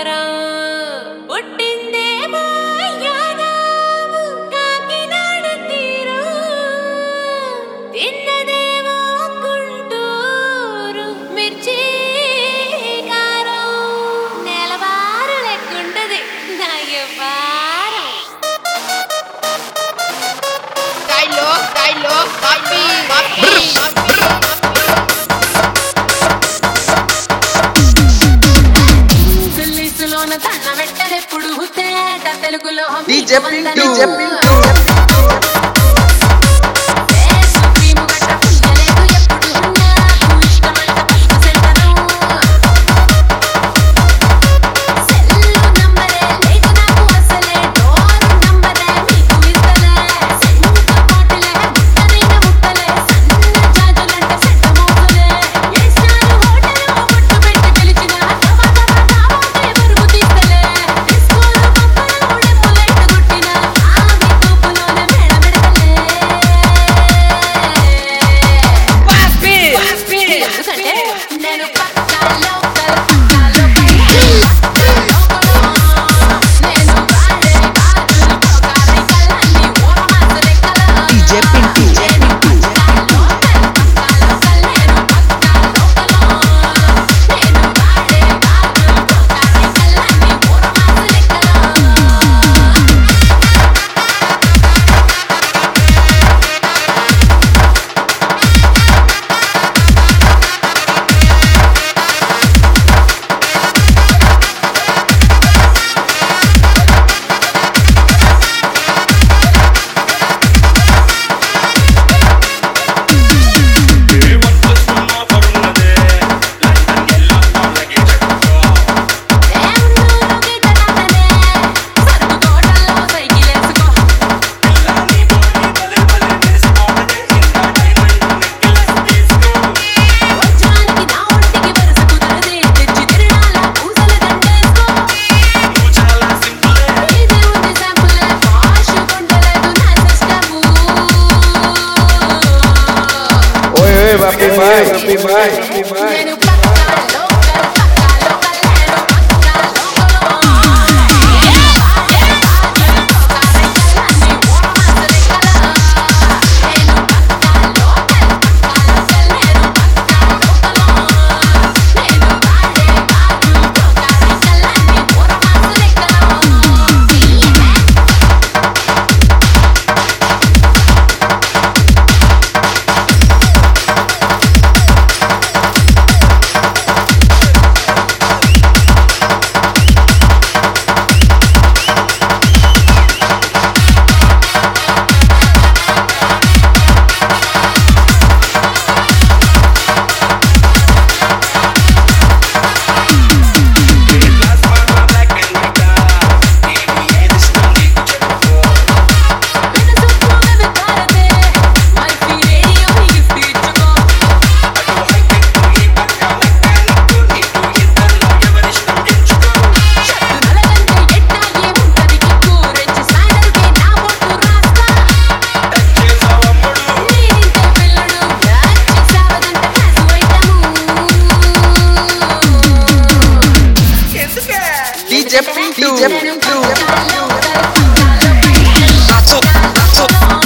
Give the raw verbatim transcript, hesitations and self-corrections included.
బంగారం పుట్టిందేమో యాదాము కాకినాడ తీరం తిన్నదేమో గుంటూరు మిర్చి కారం నెలవారు లెక్కుంటది నా యవ్వారం Kailo, Kailo, papi, papi, papi. దిల్లీసులోన తన్న వెట్టలెప్పుడు తేట తెలుగులో DJ Pintu, DJ Pintu. Supreme గట్ట పుయ్యలేదు ఎప్పుడు నాకు ఇష్టమంట పైపు సెంటరు సెల్లు నంబరే లేదు నాకు అసలే డోరు నంబరే మీకు ఇస్తలే సెంటు బాటిలే ముట్టనైన ముట్టలే సన్న జాజులంట సెట్ట మోసలే ఏసారు హోటలు బొట్టు పెట్టి పిలిచిన తమ తమ తావాకే బరువు తీస్తలే డిస్కోలు పంపలు ఉడెప్పు లైట్ గుట్టిన ఆమె తూపులోనే మేడ మెడతలే ఎందుకంటే నేను పక్కా లోకల్ పక్కా లోకల్ నేను వాడే గాజులు పోకాలి కళ్ళని ఓరమాస లెక్కల DJ Pintu, DJ నేను Pintu. పక్కా లోకల్ పక్కా లోకల్ నేను పక్కా లోకల్ నేను వాడే గాజులు పోకాలి కళ్ళని ఓరమాస లెక్కల దేవుళ్ళకి తననే సరుకు తోటల్లో సైకిల్ వేసుకో వజ్రానికి నా ఒంటికి వరుస కుదరదే తెచ్చి తిరణాల పూసల దండేసుకో ఇదే ఉంది శాంపుల్ వాష్ కొంటలేదు నా system Oi, oi, papi, mai, papi, mai, papi, mai. నేను పక్కా లోకల్ పక్కా లోకల్ నేను పక్కా లోకల్ నేను వాడే గాజులు పోకాలి కళ్ళని ఓరమాస లెక్కల నేను పక్కా లోకల్ పక్కా లోకల్ నేను పక్కా లోకల్ నేను వాడే గాజులు పోకాలి కళ్ళని ఓరమాస లెక్కల మనసు పూలవి తారదే మైఫీ రేడియో గిఫ్ట్ ఇచ్చుకో షర్టు నలగంటే ఎట్టా ఏముంటది కిక్కు రెచ్చి సాయంత్రకే నా బొట్టు రాస్తా నేనింతే పిల్లడు నచ్చి సావదంట class item DJ Pintu, DJ నేను Pintu. పక్కా లోకల్ పక్కా లోకల్ నేను పక్కా లోకల్